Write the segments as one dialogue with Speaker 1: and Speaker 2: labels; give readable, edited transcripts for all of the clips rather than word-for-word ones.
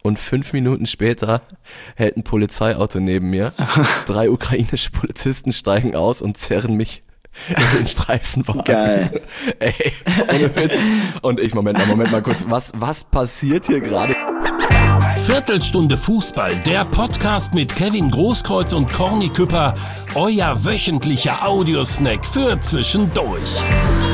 Speaker 1: und 5 Minuten später hält ein Polizeiauto neben mir. 3 ukrainische Polizisten steigen aus und zerren mich in den Streifenwagen.
Speaker 2: Geil.
Speaker 1: Ey, ohne Witz. Und ich, Moment mal kurz, was passiert hier gerade?
Speaker 3: Viertelstunde Fußball, der Podcast mit Kevin Großkreuz und Corny Küpper, euer wöchentlicher Audiosnack für zwischendurch.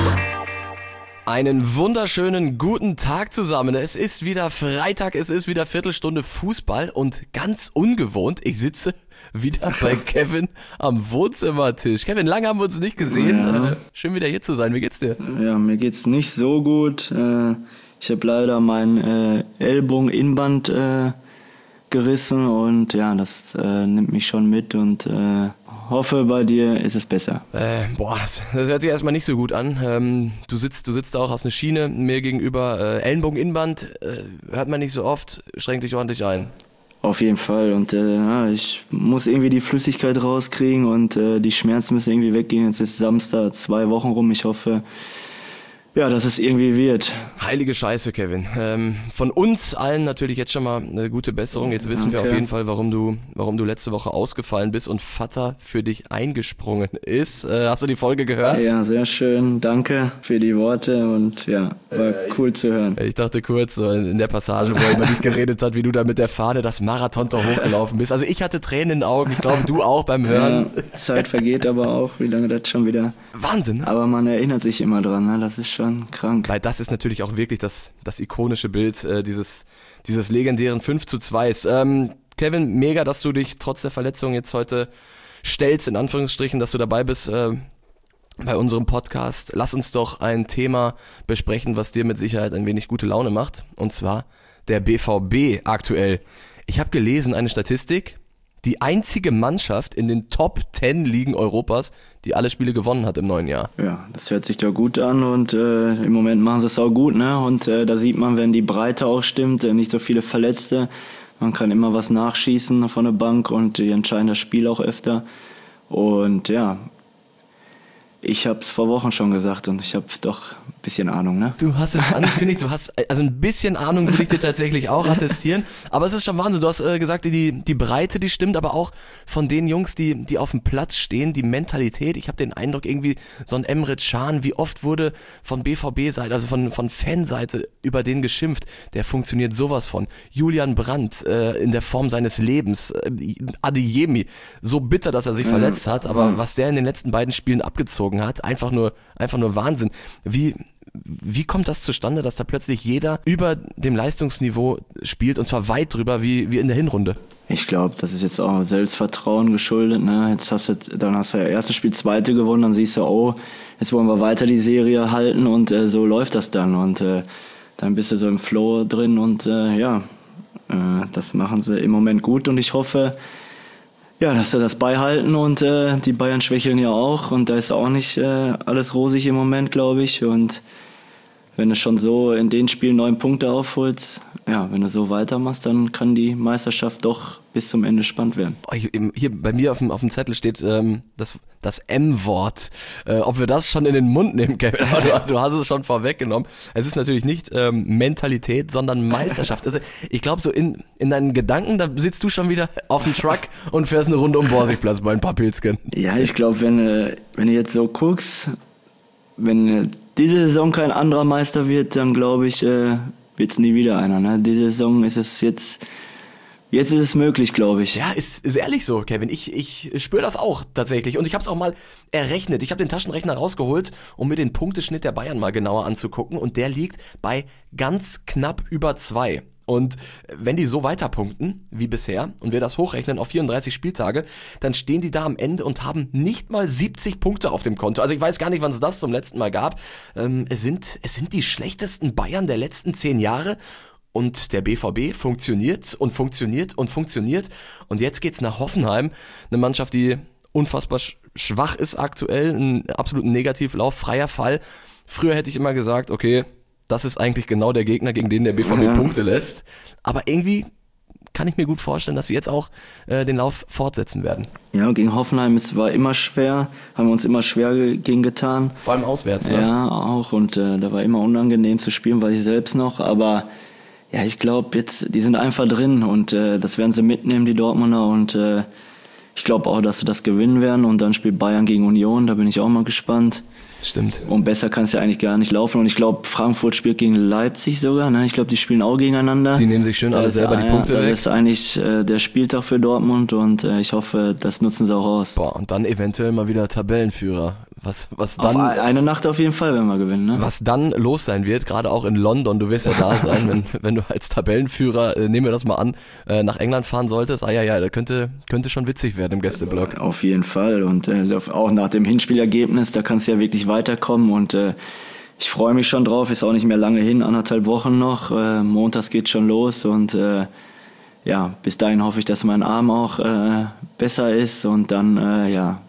Speaker 1: Einen wunderschönen guten Tag zusammen. Es ist wieder Freitag, es ist wieder Viertelstunde Fußball und ganz ungewohnt, ich sitze wieder bei Kevin am Wohnzimmertisch. Kevin, lange haben wir uns nicht gesehen.
Speaker 2: Ja.
Speaker 1: Schön wieder hier zu sein. Wie geht's dir?
Speaker 2: Ja, mir geht's nicht so gut. Ich habe leider mein Ellbogen-Innenband gerissen und ja, das nimmt mich schon mit und hoffe, bei dir ist es besser.
Speaker 1: Das hört sich erstmal nicht so gut an. Du sitzt auch aus einer Schiene mir gegenüber. Ellenbogen-Innenband hört man nicht so oft. Schränk dich ordentlich ein.
Speaker 2: Auf jeden Fall und ich muss irgendwie die Flüssigkeit rauskriegen und die Schmerzen müssen irgendwie weggehen. Jetzt ist Samstag, 2 Wochen rum. Ich hoffe, ja, dass es irgendwie wird.
Speaker 1: Heilige Scheiße, Kevin. Von uns allen natürlich jetzt schon mal eine gute Besserung. Jetzt wissen wir auf jeden Fall, warum du letzte Woche ausgefallen bist und Vater für dich eingesprungen ist. Hast du die Folge gehört?
Speaker 2: Ja, sehr schön. Danke für die Worte und ja, war cool zu hören.
Speaker 1: Ich dachte kurz, so in der Passage, wo er über dich geredet hat, wie du da mit der Fahne das Marathon-Tor hochgelaufen bist. Also ich hatte Tränen in den Augen. Ich glaube, du auch beim Hören.
Speaker 2: Ja, Zeit vergeht aber auch, wie lange das schon wieder...
Speaker 1: Wahnsinn.
Speaker 2: Aber man erinnert sich immer dran, ne? Das ist schon krank.
Speaker 1: Weil das ist natürlich auch wirklich das ikonische Bild dieses legendären 5:2. Kevin, mega, dass du dich trotz der Verletzung jetzt heute stellst, in Anführungsstrichen, dass du dabei bist bei unserem Podcast. Lass uns doch ein Thema besprechen, was dir mit Sicherheit ein wenig gute Laune macht. Und zwar der BVB aktuell. Ich habe gelesen, eine Statistik, die einzige Mannschaft in den Top 10 Ligen Europas, die alle Spiele gewonnen hat im neuen Jahr.
Speaker 2: Ja, das hört sich doch gut an und im Moment machen sie es auch gut, ne? Und da sieht man, wenn die Breite auch stimmt, nicht so viele Verletzte, man kann immer was nachschießen von der Bank und die entscheiden das Spiel auch öfter. Und ja, ich habe es vor Wochen schon gesagt und ich habe doch ein bisschen Ahnung, ne?
Speaker 1: Du hast es angekündigt, also ein bisschen Ahnung will ich dir tatsächlich auch attestieren, aber es ist schon Wahnsinn, du hast gesagt, die Breite, die stimmt, aber auch von den Jungs, die auf dem Platz stehen, die Mentalität, ich habe den Eindruck irgendwie, so ein Emre Can, wie oft wurde von BVB-Seite, also von Fanseite über den geschimpft, der funktioniert sowas von. Julian Brandt in der Form seines Lebens, Adeyemi, so bitter, dass er sich verletzt hat, aber was der in den letzten beiden Spielen abgezogen hat, einfach nur Wahnsinn. Wie kommt das zustande, dass da plötzlich jeder über dem Leistungsniveau spielt und zwar weit drüber wie in der Hinrunde?
Speaker 2: Ich glaube, das ist jetzt auch Selbstvertrauen geschuldet, ne? Dann hast du ja erstes Spiel, zweite gewonnen, dann siehst du, oh, jetzt wollen wir weiter die Serie halten und so läuft das dann und dann bist du so im Flow drin und das machen sie im Moment gut und ich hoffe, ja, dass sie das beibehalten und die Bayern schwächeln ja auch und da ist auch nicht alles rosig im Moment, glaube ich. Und wenn du schon so in den Spielen 9 Punkte aufholst, ja, wenn du so weitermachst, dann kann die Meisterschaft doch bis zum Ende spannend werden.
Speaker 1: Hier bei mir auf dem Zettel steht das M-Wort. Ob wir das schon in den Mund nehmen, Kevin, aber du hast es schon vorweggenommen. Es ist natürlich nicht Mentalität, sondern Meisterschaft. Also ich glaube, so in deinen Gedanken, da sitzt du schon wieder auf dem Truck und fährst eine Runde um Borsigplatz bei ein paar Pilzken. Ja,
Speaker 2: ich glaube, wenn du jetzt so guckst, wenn diese Saison kein anderer Meister wird, dann glaube ich, wird es nie wieder einer. Ne? Diese Saison ist es jetzt ist es möglich, glaube ich.
Speaker 1: Ja, ist ehrlich so, Kevin. Ich spüre das auch tatsächlich. Und ich habe es auch mal errechnet. Ich habe den Taschenrechner rausgeholt, um mir den Punkteschnitt der Bayern mal genauer anzugucken. Und der liegt bei ganz knapp über 2. Und wenn die so weiter punkten wie bisher und wir das hochrechnen auf 34 Spieltage, dann stehen die da am Ende und haben nicht mal 70 Punkte auf dem Konto. Also ich weiß gar nicht, wann es das zum letzten Mal gab. Es sind die schlechtesten Bayern der letzten 10 Jahre. Und der BVB funktioniert und funktioniert und funktioniert. Und jetzt geht's nach Hoffenheim. Eine Mannschaft, die unfassbar schwach ist aktuell. Ein absolut Negativlauf, freier Fall. Früher hätte ich immer gesagt, okay, das ist eigentlich genau der Gegner, gegen den der BVB Punkte lässt. Aber irgendwie kann ich mir gut vorstellen, dass sie jetzt auch den Lauf fortsetzen werden.
Speaker 2: Ja, gegen Hoffenheim, es war immer schwer, haben wir uns immer schwer gegen getan.
Speaker 1: Vor allem auswärts, ne?
Speaker 2: Ja, auch. Und da war immer unangenehm zu spielen, weiß ich selbst noch. Aber Ja, ich glaube jetzt, die sind einfach drin und das werden sie mitnehmen, die Dortmunder, und ich glaube auch, dass sie das gewinnen werden, und dann spielt Bayern gegen Union, da bin ich auch mal gespannt.
Speaker 1: Stimmt.
Speaker 2: Und besser kann es ja eigentlich gar nicht laufen. Und ich glaube, Frankfurt spielt gegen Leipzig sogar. Ne? Ich glaube, die spielen auch gegeneinander.
Speaker 1: Die nehmen sich schön alle selber die Punkte weg.
Speaker 2: Das ist eigentlich der Spieltag für Dortmund, und ich hoffe, das nutzen sie auch aus.
Speaker 1: Boah, und dann eventuell mal wieder Tabellenführer. Was dann,
Speaker 2: auf eine Nacht auf jeden Fall, wenn wir gewinnen. Ne?
Speaker 1: Was dann los sein wird, gerade auch in London, du wirst ja da sein, wenn du als Tabellenführer, nehmen wir das mal an, nach England fahren solltest. Ja, da könnte schon witzig werden im Gästeblock.
Speaker 2: Auf jeden Fall, und auch nach dem Hinspielergebnis, da kannst du ja wirklich weiterkommen, und ich freue mich schon drauf, ist auch nicht mehr lange hin, 1,5 Wochen noch, montags geht schon los, und ja, bis dahin hoffe ich, dass mein Arm auch besser ist, und dann,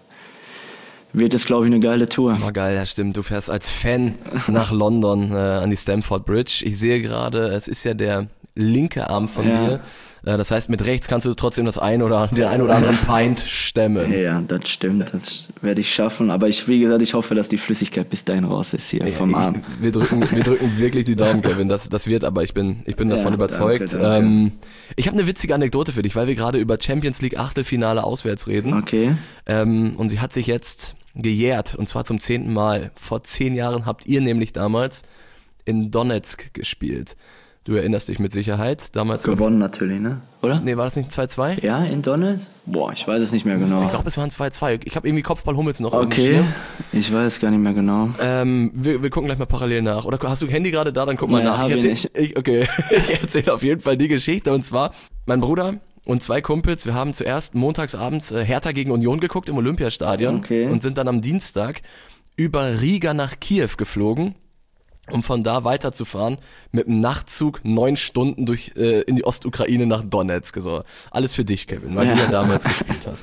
Speaker 2: wird es, glaube ich, eine geile Tour.
Speaker 1: War geil, ja stimmt. Du fährst als Fan nach London an die Stamford Bridge. Ich sehe gerade, es ist ja der linke Arm von dir. Das heißt, mit rechts kannst du trotzdem den ein oder anderen Pint stemmen.
Speaker 2: Ja, das stimmt. Das werde ich schaffen. Aber wie gesagt, ich hoffe, dass die Flüssigkeit bis dahin raus ist hier vom Arm.
Speaker 1: Wir drücken wirklich die Daumen, Kevin. Das wird, aber ich bin davon überzeugt.
Speaker 2: Danke.
Speaker 1: Ich habe eine witzige Anekdote für dich, weil wir gerade über Champions League Achtelfinale auswärts reden.
Speaker 2: Okay.
Speaker 1: Und sie hat sich jetzt gejährt, und zwar zum 10. Mal. Vor 10 Jahren habt ihr nämlich damals in Donetsk gespielt. Du erinnerst dich mit Sicherheit. Damals
Speaker 2: gewonnen natürlich, ne? Oder?
Speaker 1: Nee, war das nicht 2-2?
Speaker 2: Ja, in Donetsk? Boah, ich weiß es nicht mehr genau.
Speaker 1: Ich glaube, es waren 2-2. Ich habe irgendwie Kopfball Hummels noch.
Speaker 2: Okay, ich weiß gar nicht mehr genau.
Speaker 1: Wir gucken gleich mal parallel nach. Oder hast du Handy gerade da? Dann guck mal nach. Ich erzähle auf jeden Fall die Geschichte. Und zwar, mein Bruder und 2 Kumpels, wir haben zuerst montagsabends Hertha gegen Union geguckt im Olympiastadion und sind dann am Dienstag über Riga nach Kiew geflogen, um von da weiterzufahren mit einem Nachtzug 9 Stunden in die Ostukraine nach Donetsk. So, alles für dich, Kevin, weil du ja damals gespielt hast.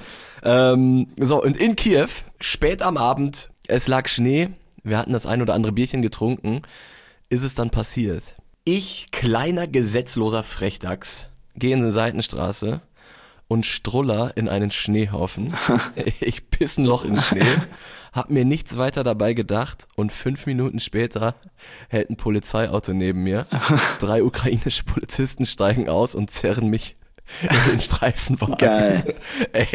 Speaker 1: Und in Kiew, spät am Abend, es lag Schnee, wir hatten das ein oder andere Bierchen getrunken, ist es dann passiert. Ich, kleiner gesetzloser Frechdachs, gehe in eine Seitenstraße und struller in einen Schneehaufen. Ich piss ein Loch in Schnee, hab mir nichts weiter dabei gedacht, und 5 Minuten später hält ein Polizeiauto neben mir. 3 ukrainische Polizisten steigen aus und zerren mich in den Streifenwagen.
Speaker 2: Geil.
Speaker 1: Ey,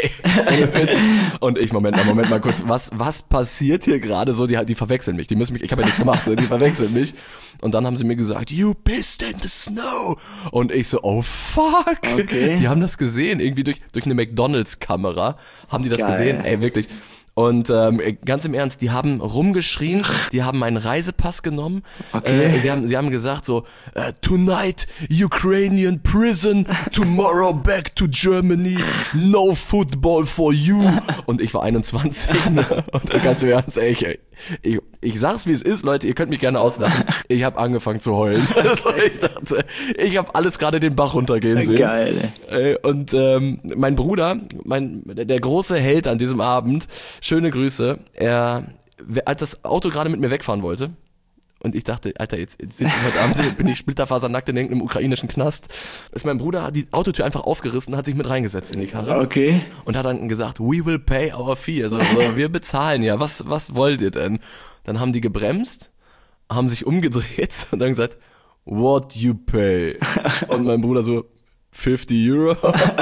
Speaker 1: und ich, Moment mal kurz, was passiert hier gerade so? Die verwechseln mich, ich habe ja nichts gemacht, die verwechseln mich. Und dann haben sie mir gesagt, you pissed in the snow. Und ich so, oh fuck.
Speaker 2: Okay.
Speaker 1: Die haben das gesehen, irgendwie durch eine McDonalds-Kamera haben die das gesehen, ey, wirklich. Und ganz im Ernst, die haben rumgeschrien, die haben meinen Reisepass genommen.
Speaker 2: Okay.
Speaker 1: Sie haben gesagt so, tonight Ukrainian prison, tomorrow back to Germany, no football for you. Und ich war 21, ne? Und ganz im Ernst, ey, ich sag's wie es ist, Leute, ihr könnt mich gerne auslachen. Ich habe angefangen zu heulen. Ich dachte, ich habe alles gerade den Bach runtergehen sehen.
Speaker 2: Geil.
Speaker 1: Und mein Bruder, der große Held an diesem Abend, schöne Grüße, als das Auto gerade mit mir wegfahren wollte, und ich dachte, Alter, jetzt sitze ich heute Abend, bin ich splitterfasernackt in irgendeinem ukrainischen Knast, ist mein Bruder die Autotür einfach aufgerissen, hat sich mit reingesetzt in die Karre.
Speaker 2: Okay.
Speaker 1: Und hat dann gesagt, we will pay our fee, also wir bezahlen ja, was wollt ihr denn? Dann haben die gebremst, haben sich umgedreht und dann gesagt, what you pay? Und mein Bruder so, 50 Euro.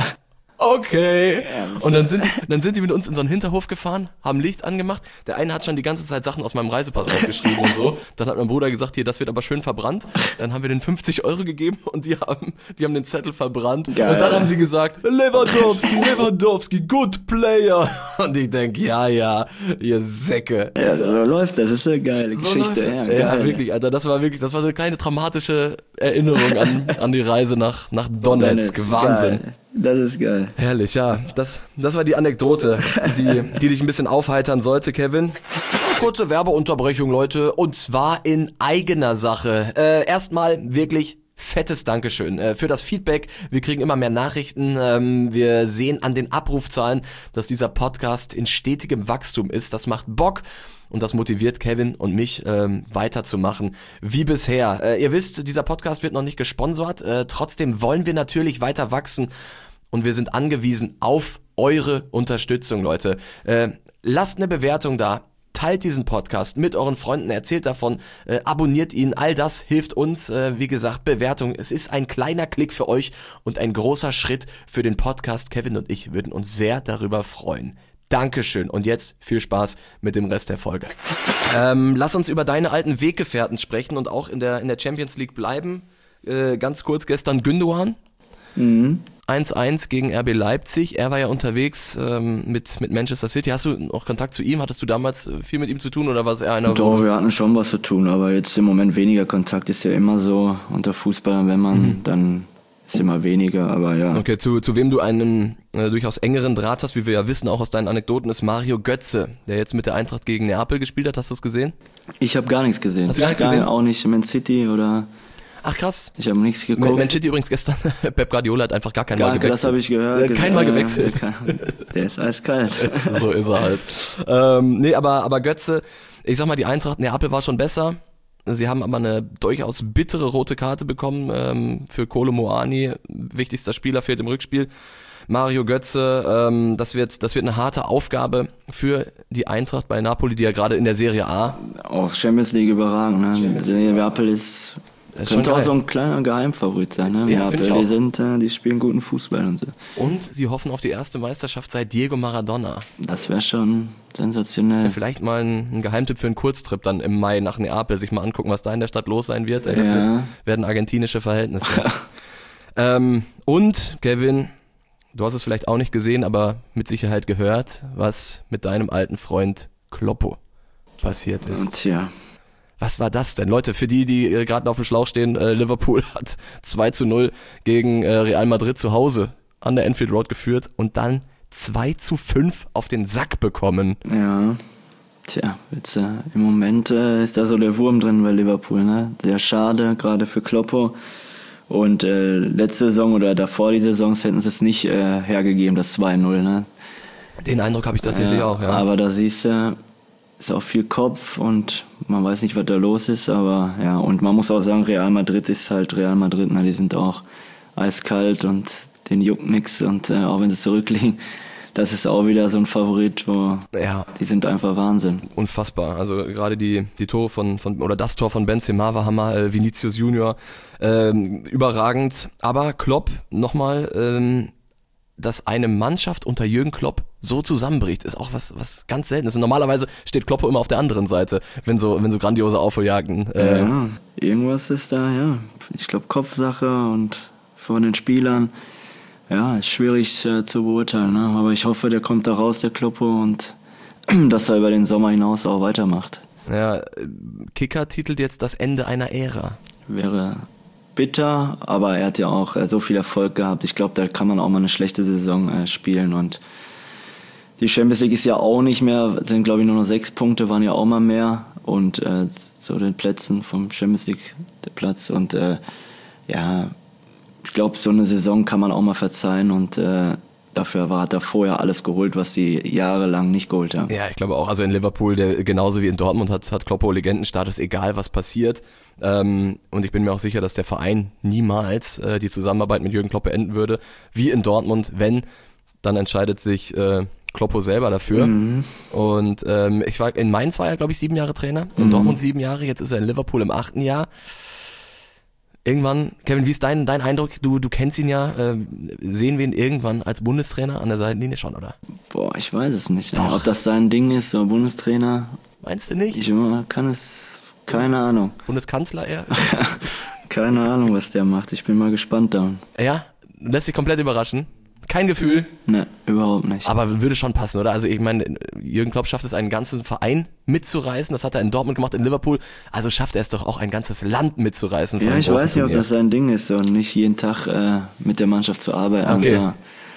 Speaker 1: Okay. Und dann sind die mit uns in so einen Hinterhof gefahren, haben Licht angemacht. Der eine hat schon die ganze Zeit Sachen aus meinem Reisepass aufgeschrieben und so. Dann hat mein Bruder gesagt, hier, das wird aber schön verbrannt. Dann haben wir den 50 Euro gegeben und die haben den Zettel verbrannt.
Speaker 2: Geil.
Speaker 1: Und dann haben sie gesagt, Lewandowski, good player. Und ich denke, ja, ihr Säcke.
Speaker 2: Ja, so läuft das. ist eine geile Geschichte.
Speaker 1: Ja, wirklich, Alter, das war so eine kleine traumatische Erinnerung an die Reise nach Donetsk. Wahnsinn.
Speaker 2: Geil. Das ist geil.
Speaker 1: Herrlich, ja. Das war die Anekdote, die dich ein bisschen aufheitern sollte, Kevin. Kurze Werbeunterbrechung, Leute, und zwar in eigener Sache. Erstmal wirklich fettes Dankeschön für das Feedback. Wir kriegen immer mehr Nachrichten. Wir sehen an den Abrufzahlen, dass dieser Podcast in stetigem Wachstum ist. Das macht Bock. Und das motiviert Kevin und mich weiterzumachen wie bisher. Ihr wisst, dieser Podcast wird noch nicht gesponsert. Trotzdem wollen wir natürlich weiter wachsen. Und wir sind angewiesen auf eure Unterstützung, Leute. Lasst eine Bewertung da. teilt diesen Podcast mit euren Freunden, erzählt davon, abonniert ihn, all das hilft uns, wie gesagt, Bewertung, es ist ein kleiner Klick für euch und ein großer Schritt für den Podcast. Kevin und ich würden uns sehr darüber freuen. Dankeschön und jetzt viel Spaß mit dem Rest der Folge. Lass uns über deine alten Weggefährten sprechen und auch in der Champions League bleiben. Ganz kurz, gestern Gündoğan. 1-1 gegen RB Leipzig. Er war ja unterwegs mit Manchester City. Hast du noch Kontakt zu ihm? Hattest du damals viel mit ihm zu tun oder war es eher einer?
Speaker 2: Doch, wir hatten schon was zu tun, aber jetzt im Moment weniger Kontakt. Ist ja immer so unter Fußballern, wenn man dann ist immer weniger, aber ja.
Speaker 1: Okay, zu wem du einen durchaus engeren Draht hast, wie wir ja wissen, auch aus deinen Anekdoten, ist Mario Götze, der jetzt mit der Eintracht gegen Neapel gespielt hat. Hast du es gesehen?
Speaker 2: Ich habe gar nichts gesehen.
Speaker 1: Hast du gar nichts gesehen?
Speaker 2: Auch nicht Man City oder...
Speaker 1: Ach krass.
Speaker 2: Ich habe nichts geguckt.
Speaker 1: Man City übrigens gestern, Pep Guardiola hat einfach gar kein Mal gewechselt.
Speaker 2: Das habe ich gehört.
Speaker 1: Kein Mal gewechselt.
Speaker 2: Der ist eiskalt.
Speaker 1: So ist er halt. Nee, aber Götze, ich sag mal, die Eintracht Neapel war schon besser. Sie haben aber eine durchaus bittere rote Karte bekommen für Kolo Muani, wichtigster Spieler, fehlt im Rückspiel. Mario Götze, das wird eine harte Aufgabe für die Eintracht bei Napoli, die ja gerade in der Serie A.
Speaker 2: Auch Champions League überragend, ne? Neapel könnte auch so ein kleiner Geheimfavorit sein, ne?
Speaker 1: Ja,
Speaker 2: Neapel, die spielen guten Fußball und so.
Speaker 1: Und sie hoffen auf die erste Meisterschaft seit Diego Maradona.
Speaker 2: Das wäre schon sensationell.
Speaker 1: Ja, vielleicht mal ein Geheimtipp für einen Kurztrip dann im Mai nach Neapel, sich mal angucken, was da in der Stadt los sein wird. Das werden argentinische Verhältnisse. Und Kevin, du hast es vielleicht auch nicht gesehen, aber mit Sicherheit gehört, was mit deinem alten Freund Kloppo passiert ist.
Speaker 2: Und tja.
Speaker 1: Was war das denn? Leute, für die gerade auf dem Schlauch stehen, Liverpool hat 2-0 gegen Real Madrid zu Hause an der Anfield Road geführt und dann 2-5 auf den Sack bekommen.
Speaker 2: Ja, tja, jetzt, im Moment ist da so der Wurm drin bei Liverpool, ne? Sehr schade, gerade für Kloppo. Und letzte Saison oder davor die Saisons hätten sie es nicht hergegeben, das 2-0, ne?
Speaker 1: Den Eindruck habe ich tatsächlich auch, ja.
Speaker 2: Aber da siehst du, ist auch viel Kopf und man weiß nicht, was da los ist, aber ja, und man muss auch sagen, Real Madrid ist halt Real Madrid, ne? Die sind auch eiskalt und denen juckt nix und auch wenn sie zurückliegen, das ist auch wieder so ein Favorit, die sind einfach Wahnsinn.
Speaker 1: Unfassbar, also gerade die Tore von oder das Tor von Benzema war Hammer, Vinicius Junior, überragend, aber Klopp, nochmal, dass eine Mannschaft unter Jürgen Klopp so zusammenbricht, ist auch was ganz Seltenes. Und normalerweise steht Kloppo immer auf der anderen Seite, wenn so grandiose Aufholjagden.
Speaker 2: Ja, irgendwas ist da, ja. Ich glaube Kopfsache und von den Spielern, ja, ist schwierig zu beurteilen. Ne? Aber ich hoffe, der kommt da raus, der Kloppo, und dass er über den Sommer hinaus auch weitermacht.
Speaker 1: Ja, Kicker titelt jetzt das Ende einer Ära.
Speaker 2: Wäre bitter, aber er hat ja auch so viel Erfolg gehabt. Ich glaube, da kann man auch mal eine schlechte Saison spielen. Und die Champions League ist ja auch nicht mehr, sind glaube ich nur noch 6 Punkte, waren ja auch mal mehr. Und zu den Plätzen vom Champions League der Platz. Und ja, ich glaube, so eine Saison kann man auch mal verzeihen. Und dafür hat er vorher alles geholt, was sie jahrelang nicht geholt haben.
Speaker 1: Ja, ich glaube auch. Also in Liverpool, genauso wie in Dortmund, hat Kloppo Legendenstatus, egal was passiert. Und ich bin mir auch sicher, dass der Verein niemals die Zusammenarbeit mit Jürgen Klopp beenden würde. Wie in Dortmund, wenn, dann entscheidet sich Kloppo selber dafür. Mhm. Und in Mainz war er, glaube ich, 7 Jahre Trainer. In Dortmund 7 Jahre. Jetzt ist er in Liverpool im 8. Jahr. Irgendwann, Kevin, wie ist dein Eindruck? Du kennst ihn ja. Sehen wir ihn irgendwann als Bundestrainer an der Seitenlinie schon, oder?
Speaker 2: Boah, ich weiß es nicht. Doch. Ob das sein Ding ist, so Bundestrainer.
Speaker 1: Meinst du nicht?
Speaker 2: Ich kann es, keine Ahnung.
Speaker 1: Bundeskanzler eher?
Speaker 2: Keine Ahnung, was der macht. Ich bin mal gespannt da.
Speaker 1: Ja? Lässt sich komplett überraschen? Kein Gefühl?
Speaker 2: Ne, überhaupt nicht.
Speaker 1: Aber würde schon passen, oder? Also ich meine, Jürgen Klopp schafft es, einen ganzen Verein mitzureißen. Das hat er in Dortmund gemacht, in Liverpool. Also schafft er es doch auch, ein ganzes Land mitzureißen.
Speaker 2: Ja, ich weiß nicht, ob das sein Ding ist, und nicht jeden Tag mit der Mannschaft zu arbeiten.
Speaker 1: Okay.
Speaker 2: Also,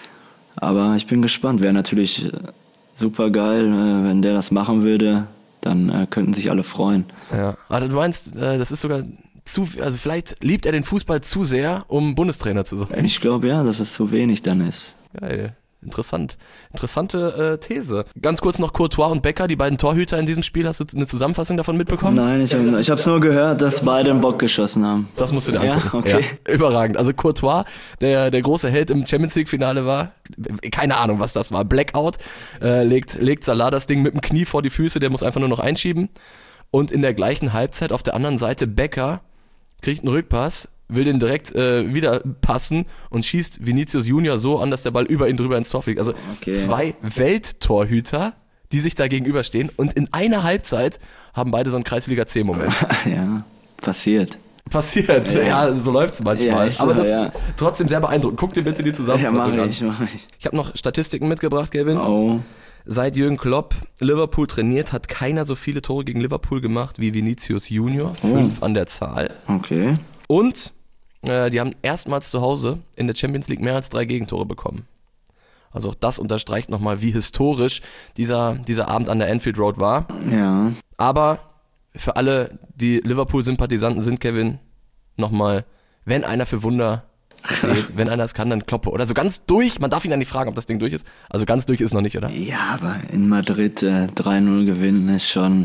Speaker 2: aber ich bin gespannt. Wäre natürlich super geil, wenn der das machen würde. Dann könnten sich alle freuen.
Speaker 1: Ja, aber du meinst, das ist sogar also vielleicht liebt er den Fußball zu sehr, um Bundestrainer zu sein.
Speaker 2: Ich glaube ja, dass es zu wenig dann ist.
Speaker 1: Geil. Interessante These. Ganz kurz noch Courtois und Becker, die beiden Torhüter in diesem Spiel. Hast du eine Zusammenfassung davon mitbekommen?
Speaker 2: Nein, ich habe es nur gehört, dass beide einen Bock geschossen haben.
Speaker 1: Das musst du dir angucken.
Speaker 2: Ja, okay.
Speaker 1: Ja, überragend. Also Courtois, der große Held im Champions-League-Finale war, keine Ahnung, was das war, Blackout, legt Salah das Ding mit dem Knie vor die Füße, der muss einfach nur noch einschieben. Und in der gleichen Halbzeit auf der anderen Seite Becker kriegt einen Rückpass, will den direkt wieder passen und schießt Vinicius Junior so an, dass der Ball über ihn drüber ins Tor fliegt. Also zwei Welttorhüter, die sich da gegenüberstehen und in einer Halbzeit haben beide so einen Kreisliga-C-Moment.
Speaker 2: Ja, passiert.
Speaker 1: Ja, so läuft's manchmal.
Speaker 2: Ja,
Speaker 1: aber das ist trotzdem sehr beeindruckend. Guck dir bitte die Zusammenfassung an.
Speaker 2: Mach ich.
Speaker 1: Ich habe noch Statistiken mitgebracht, Kevin.
Speaker 2: Oh.
Speaker 1: Seit Jürgen Klopp Liverpool trainiert, hat keiner so viele Tore gegen Liverpool gemacht wie Vinicius Junior. 5 an der Zahl.
Speaker 2: Okay.
Speaker 1: Und die haben erstmals zu Hause in der Champions League mehr als 3 Gegentore bekommen. Also auch das unterstreicht nochmal, wie historisch dieser Abend an der Anfield Road war.
Speaker 2: Ja.
Speaker 1: Aber für alle, die Liverpool-Sympathisanten sind, Kevin, nochmal, wenn einer für Wunder steht, wenn einer es kann, dann Kloppe. Oder so ganz durch, man darf ihn ja nicht fragen, ob das Ding durch ist. Also ganz durch ist noch nicht, oder?
Speaker 2: Ja, aber in Madrid 3-0 gewinnen ist schon...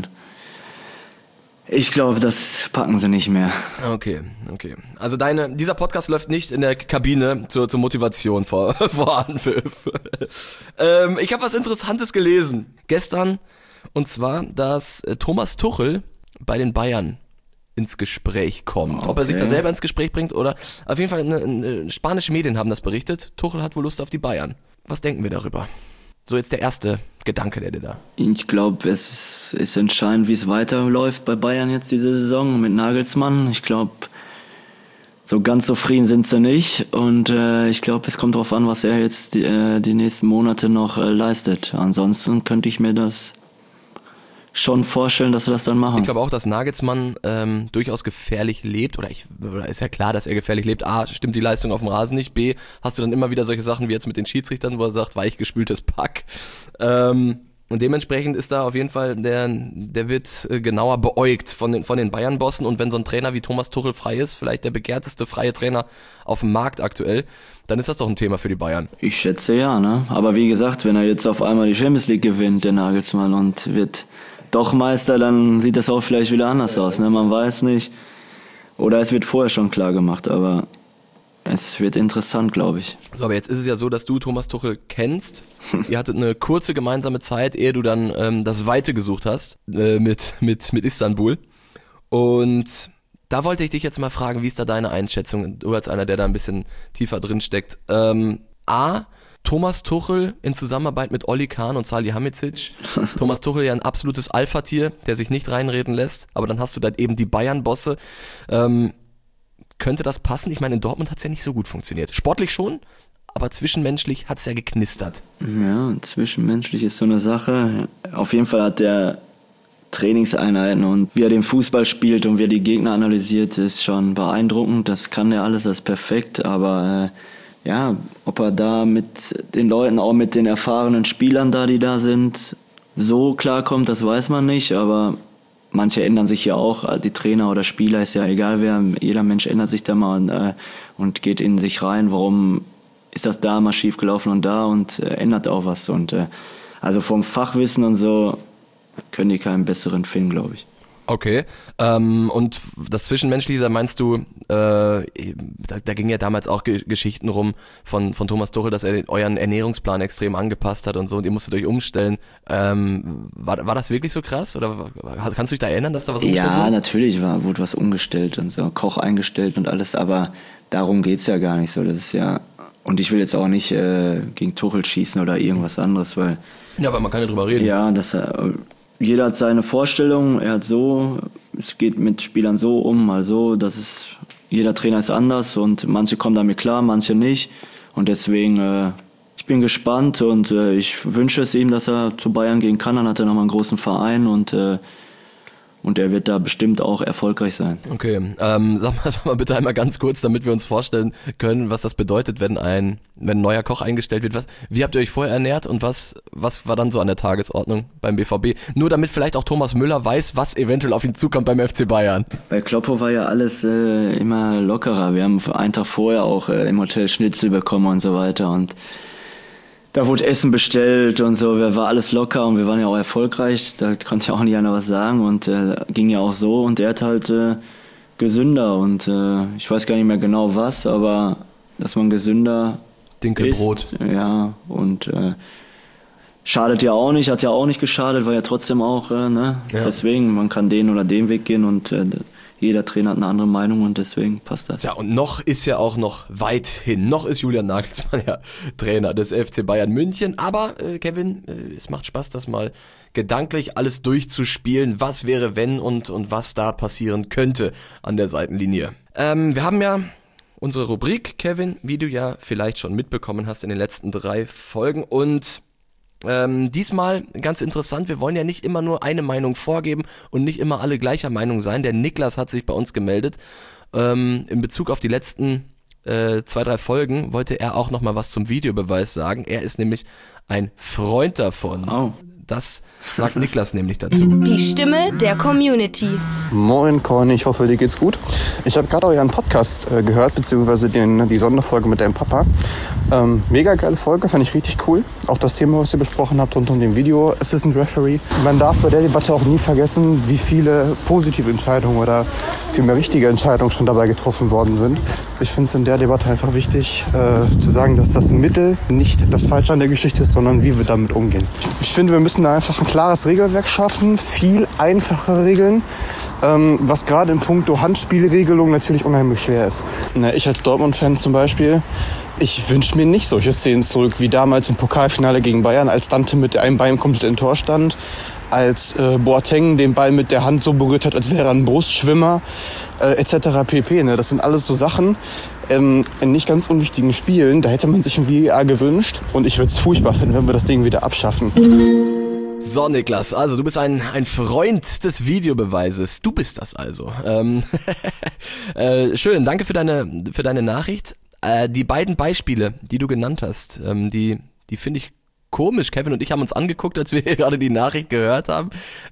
Speaker 2: Ich glaube, das packen sie nicht mehr.
Speaker 1: Okay. Also dieser Podcast läuft nicht in der Kabine zur Motivation vor Anpfiff. Ich habe was Interessantes gelesen gestern, und zwar, dass Thomas Tuchel bei den Bayern ins Gespräch kommt. Okay. Ob er sich da selber ins Gespräch bringt oder... Auf jeden Fall, spanische Medien haben das berichtet. Tuchel hat wohl Lust auf die Bayern. Was denken wir darüber? So jetzt der erste Gedanke, der dir da...
Speaker 2: Ich glaube, es ist entscheidend, wie es weiterläuft bei Bayern jetzt diese Saison mit Nagelsmann. Ich glaube, so ganz zufrieden sind sie nicht. Und ich glaube, es kommt darauf an, was er jetzt die nächsten Monate noch leistet. Ansonsten könnte ich mir das schon vorstellen, dass sie das dann machen.
Speaker 1: Ich glaube auch, dass Nagelsmann durchaus gefährlich lebt, oder ist ja klar, dass er gefährlich lebt. A, stimmt die Leistung auf dem Rasen nicht. B, hast du dann immer wieder solche Sachen wie jetzt mit den Schiedsrichtern, wo er sagt, weichgespültes Pack. Und dementsprechend ist da auf jeden Fall, der wird genauer beäugt von den Bayern-Bossen, und wenn so ein Trainer wie Thomas Tuchel frei ist, vielleicht der begehrteste freie Trainer auf dem Markt aktuell, dann ist das doch ein Thema für die Bayern.
Speaker 2: Ich schätze ja, ne? Aber wie gesagt, wenn er jetzt auf einmal die Champions League gewinnt, der Nagelsmann, und wird doch Meister, dann sieht das auch vielleicht wieder anders aus, ne? Man weiß nicht. Oder es wird vorher schon klar gemacht, aber es wird interessant, glaube ich.
Speaker 1: So, aber jetzt ist es ja so, dass du Thomas Tuchel kennst. Ihr hattet eine kurze gemeinsame Zeit, ehe du dann das Weite gesucht hast mit Istanbul. Und da wollte ich dich jetzt mal fragen, wie ist da deine Einschätzung? Du als einer, der da ein bisschen tiefer drin steckt. A, Thomas Tuchel in Zusammenarbeit mit Oli Kahn und Salihamidzic. Thomas Tuchel ja ein absolutes Alpha-Tier, der sich nicht reinreden lässt, aber dann hast du dann eben die Bayern-Bosse. Könnte das passen? Ich meine, in Dortmund hat es ja nicht so gut funktioniert. Sportlich schon, aber zwischenmenschlich hat es ja geknistert.
Speaker 2: Ja, zwischenmenschlich ist so eine Sache. Auf jeden Fall hat der Trainingseinheiten und wie er den Fußball spielt und wie er die Gegner analysiert, ist schon beeindruckend. Das kann er alles, das ist perfekt, aber ja, ob er da mit den Leuten, auch mit den erfahrenen Spielern da, die da sind, so klarkommt, das weiß man nicht, aber manche ändern sich ja auch, die Trainer oder Spieler, ist ja egal wer, jeder Mensch ändert sich da mal und geht in sich rein, warum ist das da mal schief gelaufen und da, und ändert auch was, und also vom Fachwissen und so können die keinen besseren finden, glaube ich.
Speaker 1: Okay, und das Zwischenmenschliche, da meinst du, da ging ja damals auch Geschichten rum von Thomas Tuchel, dass er euren Ernährungsplan extrem angepasst hat und so, und ihr musstet euch umstellen. War das wirklich so krass? Oder kannst du dich da erinnern, dass da was umgestellt wurde?
Speaker 2: Ja, natürlich wurde was umgestellt und so, Koch eingestellt und alles, aber darum geht's ja gar nicht so. Das ist ja, und ich will jetzt auch nicht gegen Tuchel schießen oder irgendwas anderes, weil...
Speaker 1: Ja, aber man kann ja drüber reden.
Speaker 2: Ja, jeder hat seine Vorstellung, es geht mit Spielern so um, mal so, jeder Trainer ist anders und manche kommen damit klar, manche nicht, und deswegen, ich bin gespannt und ich wünsche es ihm, dass er zu Bayern gehen kann, dann hat er nochmal einen großen Verein und er wird da bestimmt auch erfolgreich sein.
Speaker 1: Okay, sag mal bitte einmal ganz kurz, damit wir uns vorstellen können, was das bedeutet, wenn ein neuer Koch eingestellt wird. Wie habt ihr euch vorher ernährt und was war dann so an der Tagesordnung beim BVB? Nur damit vielleicht auch Thomas Müller weiß, was eventuell auf ihn zukommt beim FC Bayern.
Speaker 2: Bei Kloppo war ja alles immer lockerer. Wir haben einen Tag vorher auch im Hotel Schnitzel bekommen und so weiter, und Da wurde Essen bestellt und so, war alles locker und wir waren ja auch erfolgreich, da konnte ja auch nicht einer was sagen und ging ja auch so und er hat halt gesünder und ich weiß gar nicht mehr genau was, aber dass man gesünder
Speaker 1: Dinkelbrot.
Speaker 2: isst, ja, und schadet ja auch nicht, hat ja auch nicht geschadet, war ja trotzdem auch, ne? Ja. Deswegen, man kann den oder den Weg gehen und jeder Trainer hat eine andere Meinung und deswegen passt das.
Speaker 1: Ja, und noch ist ja auch noch weit hin. Noch ist Julian Nagelsmann ja Trainer des FC Bayern München. Aber Kevin, es macht Spaß, das mal gedanklich alles durchzuspielen. Was wäre, wenn und was da passieren könnte an der Seitenlinie. Wir haben ja unsere Rubrik, Kevin, wie du ja vielleicht schon mitbekommen hast in den letzten 3 Folgen. Und diesmal ganz interessant, wir wollen ja nicht immer nur eine Meinung vorgeben und nicht immer alle gleicher Meinung sein. Der Niklas hat sich bei uns gemeldet. In Bezug auf die letzten 2-3 Folgen wollte er auch nochmal was zum Videobeweis sagen. Er ist nämlich ein Freund davon.
Speaker 2: Oh.
Speaker 1: Das sagt Niklas nämlich dazu.
Speaker 4: Die Stimme der Community.
Speaker 5: Moin Corny, ich hoffe dir geht's gut. Ich habe gerade euren Podcast gehört, beziehungsweise die Sonderfolge mit deinem Papa. Mega geile Folge, fand ich richtig cool. Auch das Thema, was ihr besprochen habt rund um den Video Assistant Referee. Man darf bei der Debatte auch nie vergessen, wie viele positive Entscheidungen oder vielmehr richtige Entscheidungen schon dabei getroffen worden sind. Ich finde es in der Debatte einfach wichtig zu sagen, dass das Mittel nicht das Falsche an der Geschichte ist, sondern wie wir damit umgehen. Ich finde, wir müssen da einfach ein klares Regelwerk schaffen, viel einfache Regeln, was gerade in puncto Handspielregelung natürlich unheimlich schwer ist. Ich als Dortmund-Fan zum Beispiel, ich wünsche mir nicht solche Szenen zurück wie damals im Pokalfinale gegen Bayern, als Dante mit einem Bein komplett im Tor stand, als Boateng den Ball mit der Hand so berührt hat, als wäre er ein Brustschwimmer, etc. pp. Ne? Das sind alles so Sachen, in nicht ganz unwichtigen Spielen, da hätte man sich ein VAR gewünscht und ich würde es furchtbar finden, wenn wir das Ding wieder abschaffen.
Speaker 1: So, Niklas, also du bist ein Freund des Videobeweises. Du bist das also. Schön, danke für deine Nachricht. Die beiden Beispiele, die du genannt hast, die finde ich komisch. Kevin und ich haben uns angeguckt, als wir gerade die Nachricht gehört haben.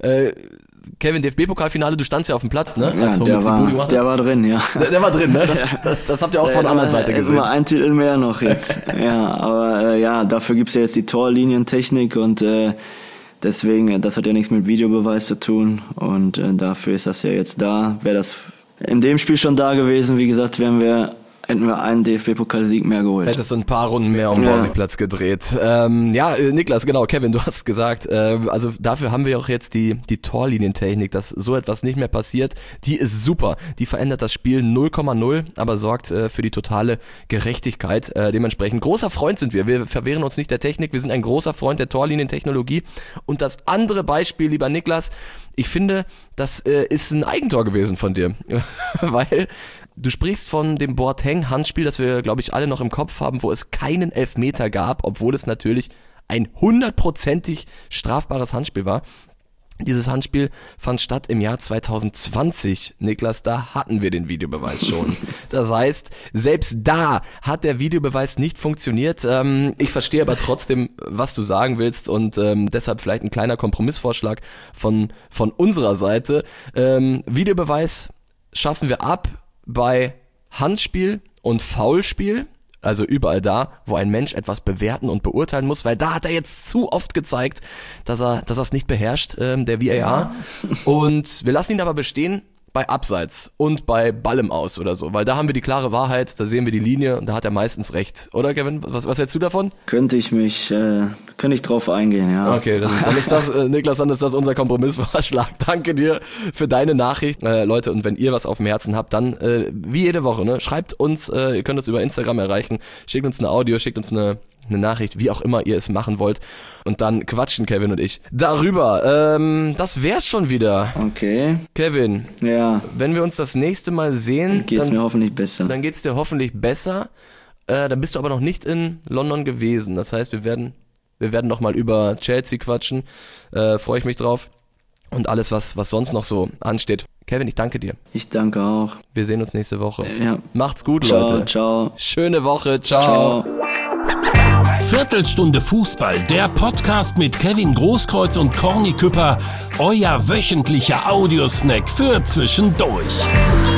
Speaker 1: Kevin, DFB-Pokalfinale, du standst ja auf dem Platz, ne?
Speaker 2: Ja, der war drin, ja.
Speaker 1: Der war drin, ne? Das habt ihr auch von der anderen Seite gesehen.
Speaker 2: Immer ein Titel mehr noch jetzt. Ja, aber dafür gibt's ja jetzt die Torlinientechnik und deswegen, das hat ja nichts mit Videobeweis zu tun und dafür ist das ja jetzt da. Wäre das in dem Spiel schon da gewesen, wie gesagt, hätten wir einen DFB-Pokalsieg mehr geholt.
Speaker 1: Hättest du ein paar Runden mehr um den Borsigplatz gedreht. Niklas, genau, Kevin, du hast gesagt, also dafür haben wir auch jetzt die Torlinientechnik, dass so etwas nicht mehr passiert. Die ist super. Die verändert das Spiel 0,0, aber sorgt für die totale Gerechtigkeit. Dementsprechend großer Freund sind wir. Wir verwehren uns nicht der Technik. Wir sind ein großer Freund der Torlinientechnologie. Und das andere Beispiel, lieber Niklas, ich finde, das ist ein Eigentor gewesen von dir. Weil du sprichst von dem Boateng-Handspiel, das wir, glaube ich, alle noch im Kopf haben, wo es keinen Elfmeter gab, obwohl es natürlich ein 100%ig strafbares Handspiel war. Dieses Handspiel fand statt im Jahr 2020. Niklas, da hatten wir den Videobeweis schon. Das heißt, selbst da hat der Videobeweis nicht funktioniert. Ich verstehe aber trotzdem, was du sagen willst und deshalb vielleicht ein kleiner Kompromissvorschlag von unserer Seite. Videobeweis schaffen wir ab bei Handspiel und Foulspiel. Also überall da, wo ein Mensch etwas bewerten und beurteilen muss, weil da hat er jetzt zu oft gezeigt, dass er es nicht beherrscht, der VAR. Ja. Und wir lassen ihn aber bestehen bei Abseits und bei Ball im Aus oder so, weil da haben wir die klare Wahrheit, da sehen wir die Linie und da hat er meistens recht. Oder Kevin, was hältst du davon?
Speaker 2: Könnte ich drauf eingehen, ja.
Speaker 1: Okay, dann ist das, Niklas, dann ist das unser Kompromissvorschlag. Danke dir für deine Nachricht. Leute, und wenn ihr was auf dem Herzen habt, dann wie jede Woche, ne, schreibt uns, ihr könnt uns über Instagram erreichen, schickt uns eine Audio, schickt uns eine Nachricht, wie auch immer ihr es machen wollt. Und dann quatschen Kevin und ich darüber. Das wär's schon wieder.
Speaker 2: Okay.
Speaker 1: Kevin.
Speaker 2: Ja.
Speaker 1: Wenn wir uns das nächste Mal sehen,
Speaker 2: geht's mir hoffentlich besser.
Speaker 1: Dann geht's dir hoffentlich besser. Dann bist du aber noch nicht in London gewesen. Das heißt, wir werden noch mal über Chelsea quatschen. Freue ich mich drauf. Und alles, was sonst noch so ansteht. Kevin, ich danke dir.
Speaker 2: Ich danke auch.
Speaker 1: Wir sehen uns nächste Woche.
Speaker 2: Ja.
Speaker 1: Macht's gut,
Speaker 2: ciao,
Speaker 1: Leute.
Speaker 2: Ciao.
Speaker 1: Schöne Woche. Ciao.
Speaker 2: Ciao.
Speaker 3: Viertelstunde Fußball, der Podcast mit Kevin Großkreuz und Corny Küpper, euer wöchentlicher Audiosnack für zwischendurch.